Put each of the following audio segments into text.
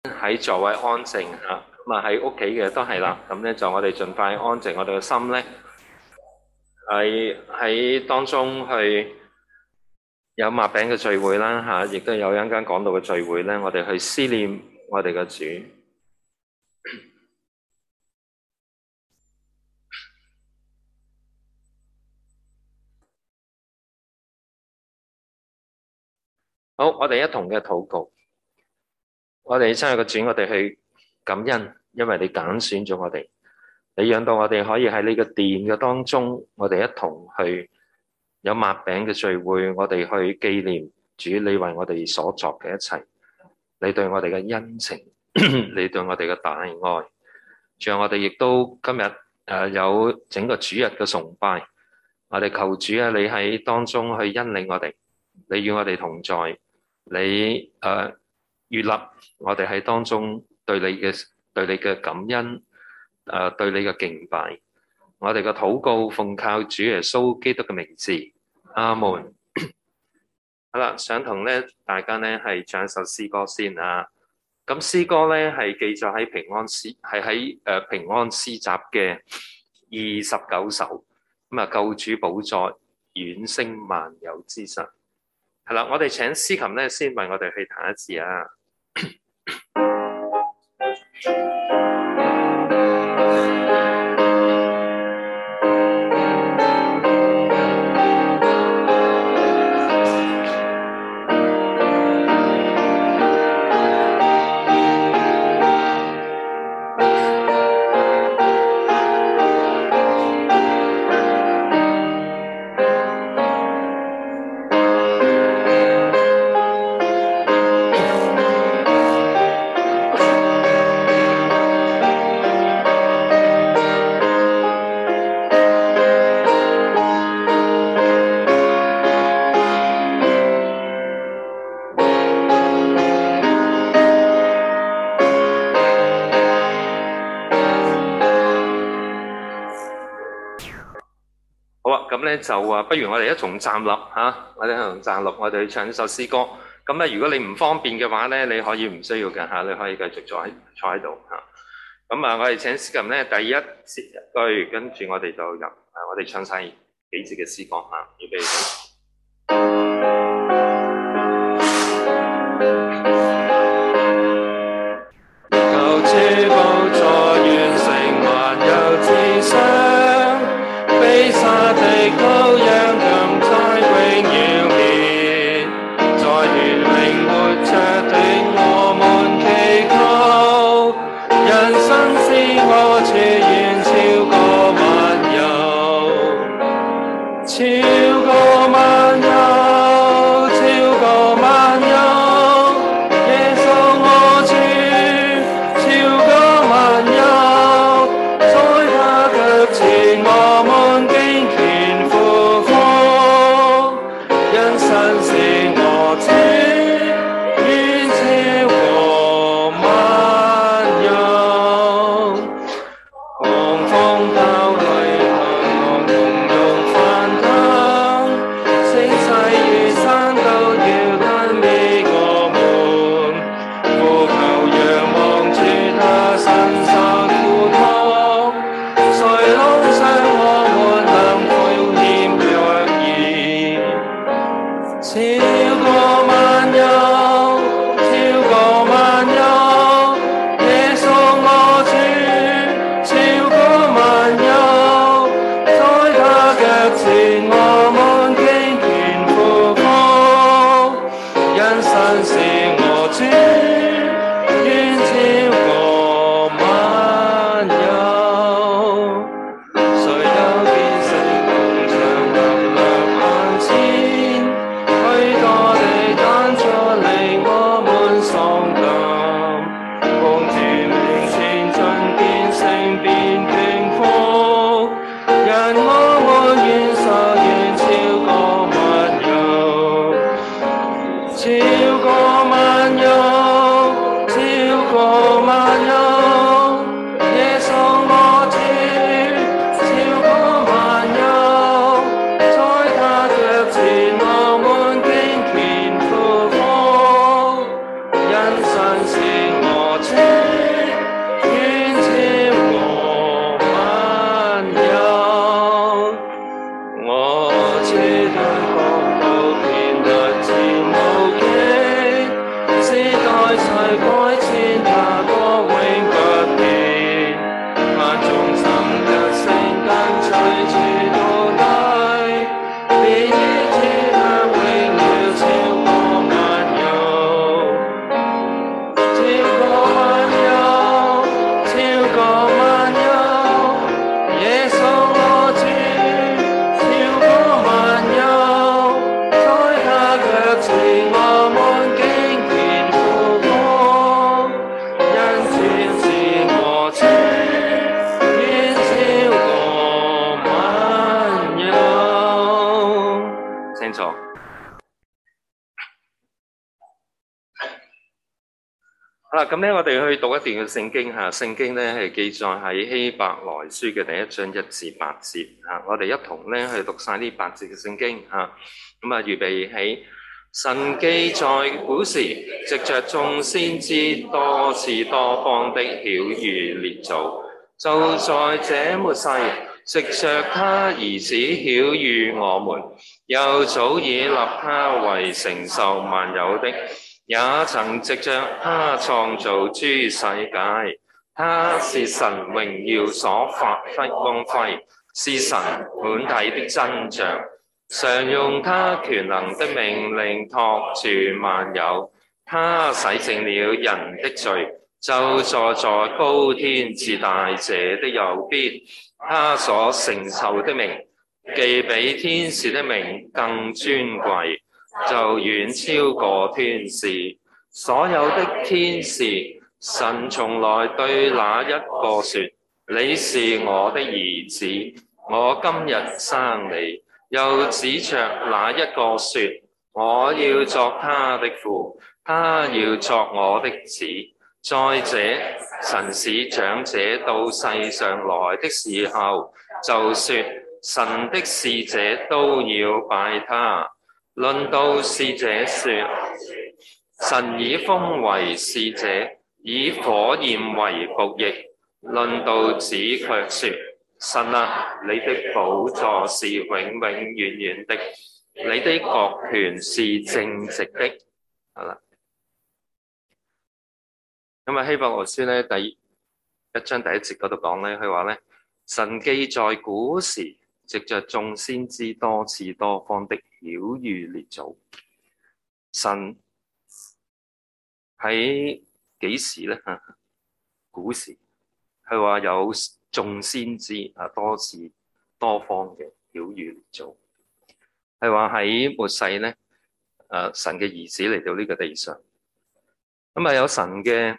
喺座位安靜嚇，咁啊喺屋企嘅都係啦，咁咧就我哋盡快安靜我哋嘅心咧，喺當中去有擘餅嘅聚會啦嚇，亦都有一間講道嘅聚會咧，我哋去思念我哋嘅主。好，我哋一同嘅禱告，我哋親愛嘅主，我哋去感恩，因為你揀選咗我哋，你讓到我哋可以喺呢個殿嘅當中，我哋一同去有擘餅嘅聚會，我哋去紀念主你為我哋所作嘅一切，你對我哋嘅恩情，你對我哋嘅大愛，仲有我哋亦都今日有整個主日嘅崇拜，我哋求主啊，你喺當中去引領我哋，你與我哋同在。你悅納我哋喺當中對你嘅感恩，對你嘅敬拜，我哋嘅禱告奉靠主耶穌基督嘅名字，阿門。好啦，想同咧大家咧係唱一首詩歌先啊。咁詩歌咧係記載喺平安詩，係喺平安詩集嘅29首。咁啊，救主寶座，遠升萬有之上。係啦，我哋請司琴咧先為我哋去彈一次啊。咁咧就不如我哋一同站立嚇，我哋一同站立，我哋去唱呢首詩歌。咁咧，如果你唔方便嘅話咧，你可以唔需要嘅嚇，你可以繼續坐喺度嚇。咁啊，我哋請司琴咧第一節一句，跟住我哋就入我哋唱晒幾節嘅詩歌嚇，預備好。求主寶座完成萬有之上，被殺的羔羊今在榮耀面，在權榮活着的我們祈求，人生是我處遠超過萬有，超過萬有，超過萬有，耶穌我主，超過萬有，在他腳前我們經權俯伏，因神是我主，遠超過萬有。狂風拋去行，同用翻騰，聲勢如山都要跟你我們，呼求仰望住他身上苦痛，誰攏想我們能負欠若義，超過萬有，超過萬有，耶穌我主，超過萬有，在他腳前我們經權俯伏，因神是我主，遠超過萬有。誰有見聖工場立眼前，許多地單出令我們喪膽，望住面前盡變成變平復，人我們願受遠超過萬有，超過萬有，超過萬有，耶穌我主，超過萬有，在他腳前我們經權俯伏，因神是我好啦，咁咧我哋去讀一段嘅聖經嚇，聖經咧係記載喺希伯來書嘅第1章1至8節嚇，我哋一同咧去讀晒呢8節嘅聖經嚇，咁啊預備起。神記在古時，藉着眾先知多次多方的曉諭列祖，就在這末世，藉着他兒子曉諭我們，又早已立他為承受萬有的。也曾藉着他創造諸世界，他是神榮耀所發揮光輝，是神本體的真像，常用他權能的命令托住萬有。他洗淨了人的罪，就坐在高天至大者的右邊。他所承受的名，既比天使的名更尊貴，就遠超過天使。所有的天使，神從來對那一個說：你是我的兒子，我今日生你。又指着那一個說：我要作他的父，他要作我的子。再者，神使長者到世上來的時候，就說：神的使者都要拜他。論到使者說：神以風為使者，以火焰為僕役。論到子卻說：神啊，你的寶座是永永遠遠的，你的國權是正直的。好啦，咁啊希伯來書咧第1章第1節嗰度講咧，佢話咧，神記在古時，藉着眾先知多次多方的曉諭列祖。神喺幾時咧？古時，佢話有眾先知啊，多次多方嘅曉諭列祖。係話喺末世咧，神嘅兒子嚟到呢個地上，咁啊有神嘅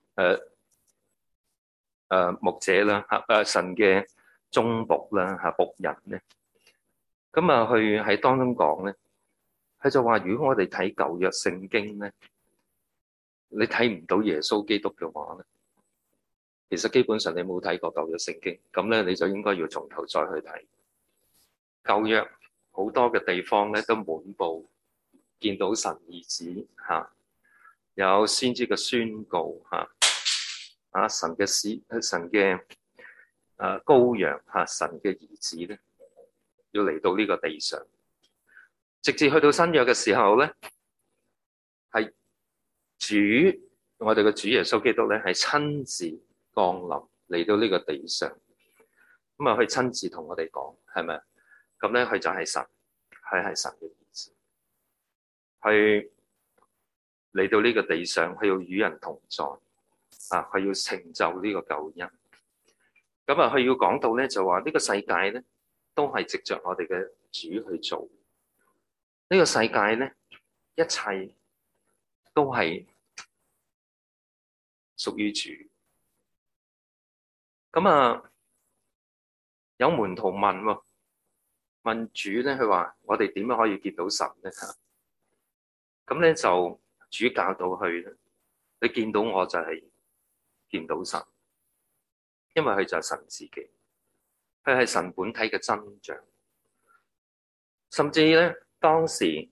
牧者啦，神嘅忠僕啦，僕人咧，咁啊去喺當中講咧，佢就話如果我哋睇舊約聖經咧，你睇唔到耶穌基督嘅話咧，其實基本上你冇睇過舊約聖經，咁咧你就應該要從頭再去睇舊約，好多嘅地方咧都滿布見到神兒子嚇，有先知嘅宣告嚇，神嘅神嘅羔羊嚇，神嘅兒子咧要嚟到呢個地上，直至去到新約嘅時候咧，係我哋嘅主耶穌基督咧係親自降臨嚟到呢個地上，咁啊佢親自同我哋講，係咪？咁咧佢就係神，佢係神嘅兒子，佢嚟到呢個地上，佢要與人同在佢要成就呢個救恩。咁啊佢要講到咧就話呢個世界咧都係藉着我哋嘅主去做，呢個世界咧一切都係屬於主。咁啊有門徒問主咧，佢話我哋點樣可以見到神咧？咁咧就主教導佢咧，你見到我就係見到神，因為佢就係神自己，佢係神本體嘅真像。甚至咧當時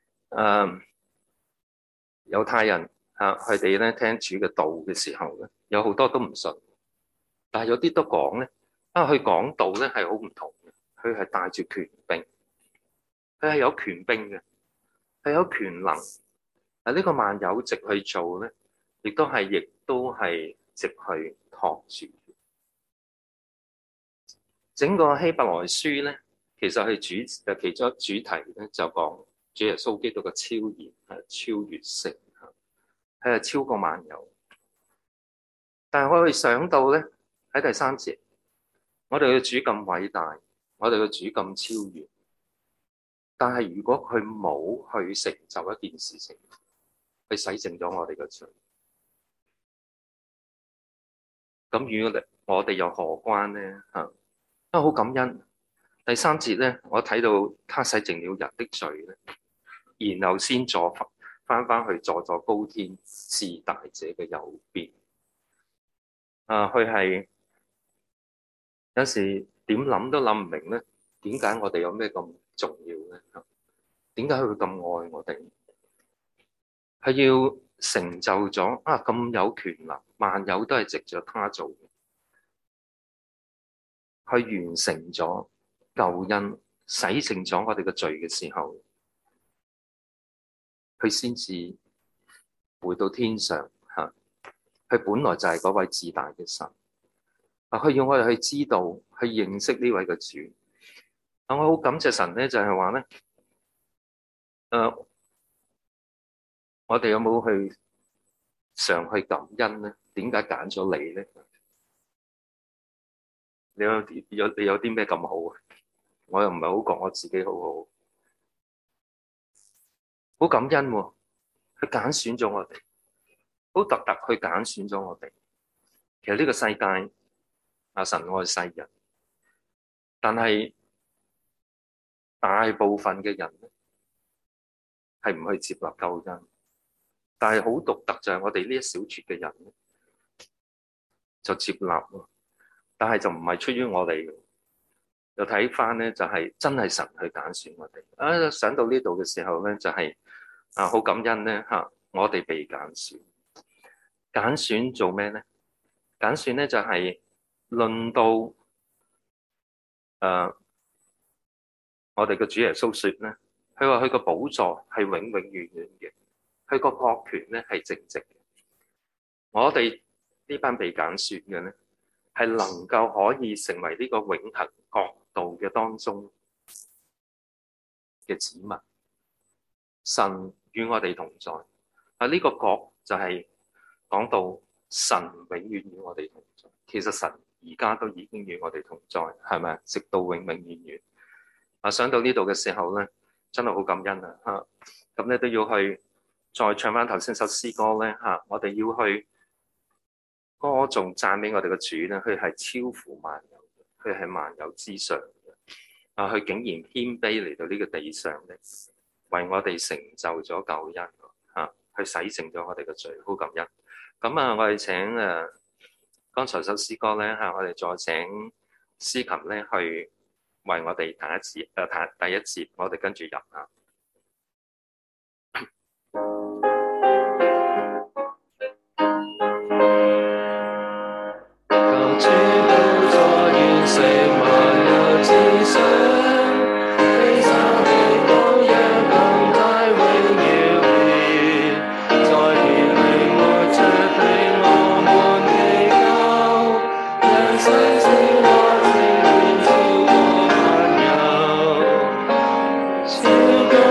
猶太人佢哋咧聽主嘅道嘅時候咧，有好多都唔信，但係有啲都講咧，佢講道咧係好唔同嘅，佢係帶住權柄，佢係有權柄嘅，係有權能。呢個萬有藉去做咧，亦都係藉去托住。整個希伯來書咧，其實係其中一個主題咧，就講主耶穌基督嘅超然超越性，係超過萬有。但係我哋想到咧，喺第3節，我哋嘅主咁偉大，我哋嘅主咁超越，但係如果佢冇去成就一件事情，去洗淨咗我哋嘅罪，咁與我哋又何關呢？好感恩。第3節咧，我睇到他洗淨了人的罪咧，然後先坐翻去坐高天至大者嘅右邊。佢係有時點諗都諗唔明咧，點解我哋有咩咁重要咧？點解佢會咁愛我哋？係要成就咗咁有權能，萬有都係藉著他做嘅，去完成咗救恩，洗淨咗我哋嘅罪嘅時候，佢先至回到天上嚇。佢本來就係嗰位至大嘅神。佢要我哋去知道，去認識呢位嘅主。我好感謝神咧，就係話咧，我哋有冇去常去感恩咧？點解揀咗你咧？你有啲咩咁好啊？我又唔係好覺我自己好好，好感恩喎。佢揀選咗我哋，好特特去揀選咗我哋。其實呢個世界神愛世人，但係大部分嘅人咧係唔去接納救恩。但係好獨特就係我哋呢一小撮嘅人咧，就接納喎，但係就唔係出於我哋嘅。又睇翻咧，就係真係神去揀選我哋。想到呢度嘅時候咧，就係好感恩咧嚇，我哋被揀選。揀選做咩咧？揀選咧就係論到我哋嘅主耶穌説咧，佢話佢個寶座係永永遠遠嘅，佢個國權咧係正直嘅。我哋呢班被揀選嘅咧，係能夠可以成為呢個永恆國度嘅當中嘅子民。神與我哋同在。呢個國就係講到神永遠與我哋同在。其實神而家都已經與我哋同在，係咪？直到永永遠遠。想到呢度嘅時候咧，真係好感恩啊！咁咧都要去再唱翻頭先首詩歌咧我哋要去歌頌讚美我哋嘅主咧，佢係超乎萬有，佢係萬有之上嘅。佢竟然謙卑嚟到呢個地上咧，為我哋成就咗救恩去洗淨咗我哋嘅罪，好感恩。咁我哋請剛才首詩歌咧我哋再請司琴咧去為我哋彈一節第一節，我哋跟住入啊。 主寶座完成萬有之上，比沙地羔羊更大榮耀烈，在權力活着令我們祈求，人生使我情願超過萬有，超過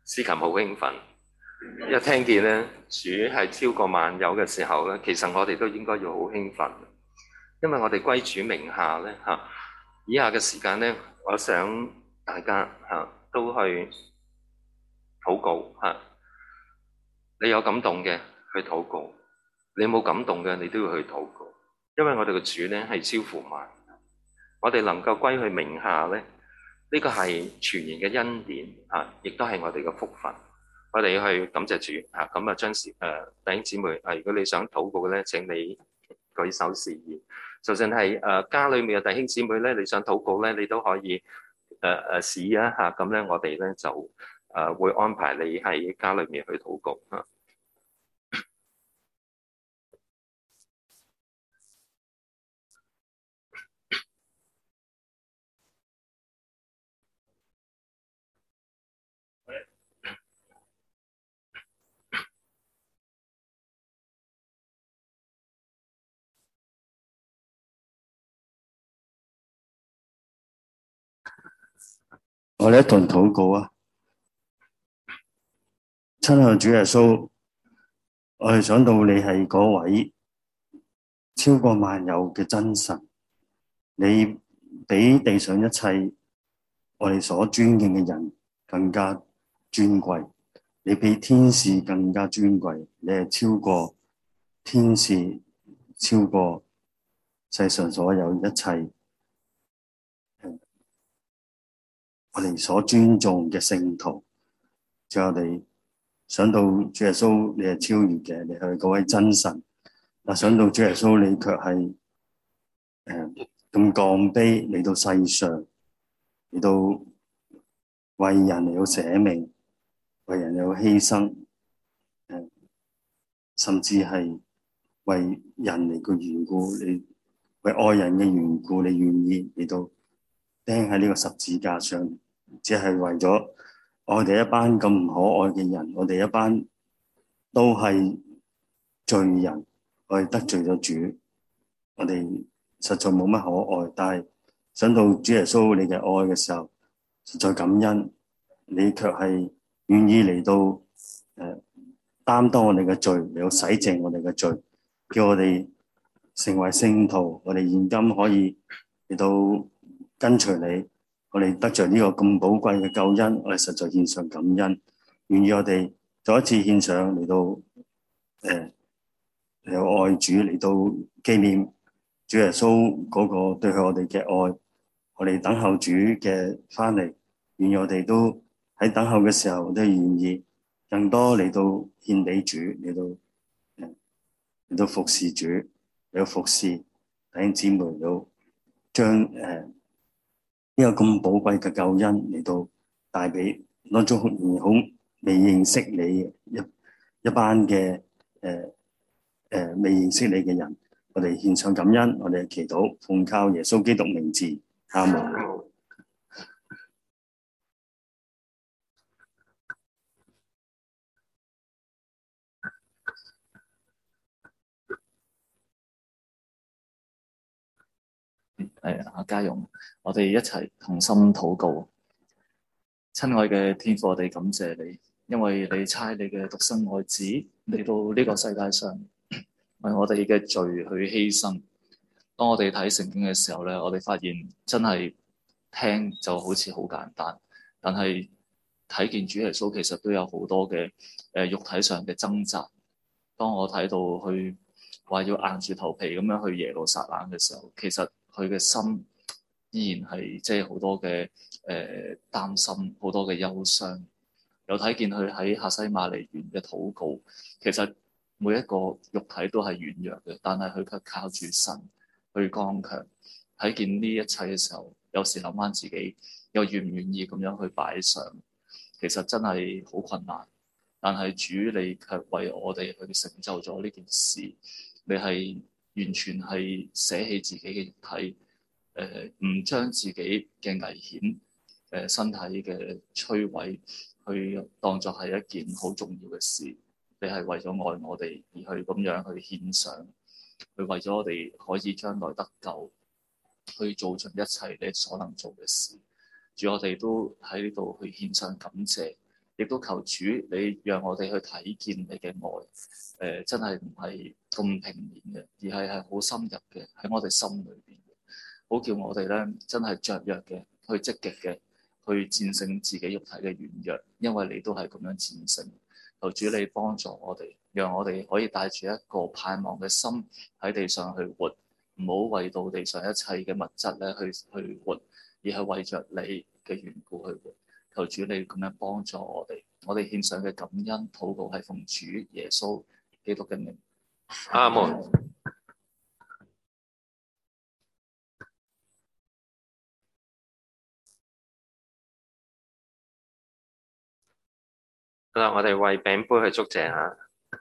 司琴好興奮，一聽見咧主係超過萬有嘅時候咧，其實我哋都應該要好興奮，因為我哋歸主名下咧嚇。以下嘅時間咧，我想大家都去禱告嚇。你有感動嘅去禱告，你冇感動嘅你都要去禱告，因為我哋嘅主咧係超乎萬，我哋能夠歸去名下咧，呢個係全然嘅恩典嚇，亦都係我哋嘅福分。我哋要去感謝主嚇。咁將弟兄姊妹如果你想禱告嘅咧，請你舉手示意。就算係家裏面嘅弟兄姊妹咧，你想禱告咧，你都可以試啊嚇。咁咧，我哋咧就會安排你喺家裏面去禱告嚇。 我哋一同禱告啊！親愛主耶穌，我哋想到你係嗰位超過萬有嘅真神，你比地上一切我哋所尊敬嘅人更加尊貴，你比天使更加尊貴，你係超過天使，超過世上所有一切我哋所尊重嘅聖徒。最後我哋想到主耶穌，你係超越嘅，你係嗰位真神。但想到主耶穌，你卻係咁降卑嚟到世上，嚟到為人嚟到捨命，為人嚟到犧牲，甚至係為人嚟嘅緣故，你為愛人嘅緣故，你願意嚟到釘喺呢個十字架上，只係為咗我哋一班咁唔可愛嘅人，我哋一班都係罪人，我哋得罪咗主，我哋實在冇乜可愛。但係想到主耶穌你嘅愛嘅時候，實在感恩，你卻係願意嚟到擔當我哋嘅罪，嚟到洗淨我哋嘅罪，叫我哋成為聖徒。我哋現今可以嚟到跟隨你，我哋得着呢個咁寶貴嘅救恩，我哋實在獻上感恩，願意我哋再一次獻上嚟到嚟到愛主，嚟到紀念主耶穌嗰個對我哋嘅愛，我哋等候主嘅翻嚟，願意我哋都喺等候嘅時候都願意更多嚟到獻俾主，嚟到服侍主，嚟到服侍弟兄姊妹，嚟到將呢個咁寶貴嘅救恩嚟到帶俾當中好未認識你一班嘅未認識你嘅人，我哋獻上感恩，我哋祈禱，奉靠耶穌基督名字，阿門。 阿家勇，我哋一齊同心禱告。親愛嘅天父，我哋感謝你，因為你差你嘅獨生愛子嚟到呢個世界上，為我哋嘅罪去犧牲。當我哋睇聖經嘅時候咧，我哋發現真係聽就好似好簡單，但係睇見主耶穌其實都有好多嘅肉體上嘅掙扎。當我睇到去話要硬住頭皮咁樣去耶路撒冷嘅時候，其實佢嘅心依然係即係好多嘅擔心，好多嘅憂傷。有睇見佢喺客西馬尼園嘅禱告，其實每一個肉體都係軟弱嘅，但係佢卻靠住神去剛強。睇見呢一切嘅時候，有時諗翻自己又願唔願意咁樣去擺上，其實真係好困難。但係主你卻為我哋去成就咗呢件事，你係完全係捨棄自己嘅肉體，唔將自己嘅危險，身體嘅摧毀，去當作係一件好重要嘅事。你係為咗愛我哋而去咁樣去獻上，去為咗我哋可以將來得救，去做盡一切你所能做嘅事。主，我哋都喺呢度去獻上感謝。 亦都求主你讓我哋去睇見你嘅愛，真係唔係咁平面嘅，而係好深入嘅喺我哋心裏邊嘅，好叫我哋咧真係雀躍嘅去積極嘅去戰勝自己肉體嘅軟弱，因為你都係咁樣戰勝。求主你幫助我哋，讓我哋可以帶住一個盼望嘅心喺地上去活，唔好為到地上一切嘅物質咧去活，而係為着你嘅緣故去活。求主你咁樣幫助我哋，我哋獻上嘅感恩禱告係奉主耶穌基督嘅名。 阿門。好啦，我哋為餅杯去祝謝下。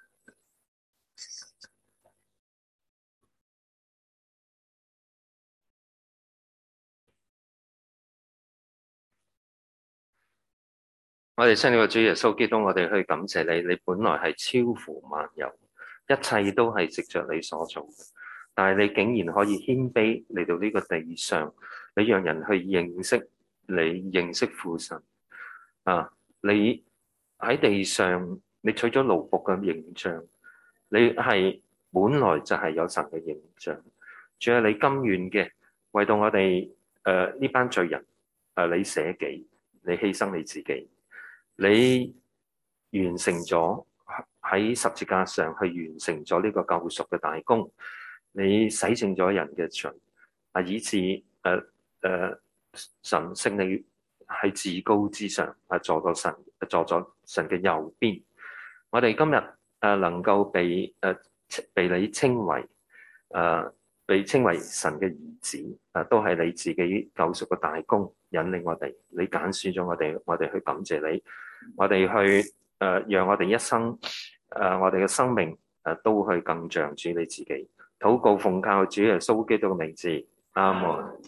我哋親愛嘅主耶穌基督，我哋去感謝你，你本來係超乎萬有，一切都係藉着你所做嘅，但係你竟然可以謙卑嚟到呢個地上，你讓人去認識你，認識父神啊！你喺地上，你取咗奴僕嘅形象，你係本來就係有神嘅形象，仲有你甘願嘅為到我哋呢班罪人你捨己，你犧牲你自己。你完成咗喺十字架上去完成咗呢個救贖嘅大功，你洗淨咗人嘅罪，以致神聖你喺至高之上，坐咗神嘅右邊。我哋今日能夠被你稱為被稱為神嘅兒子，都係你自己救贖嘅大功引領我哋，你揀選咗我哋去感謝你，我哋去讓我哋一生我哋嘅生命都去更像主你自己。禱告奉靠主耶穌基督嘅名字，阿門。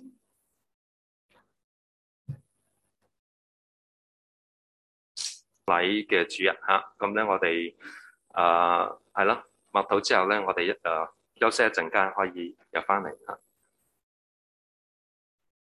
禮嘅主日嚇，咁咧我哋係咯，默禱之後咧，我哋休息一陣間可以入翻嚟嚇。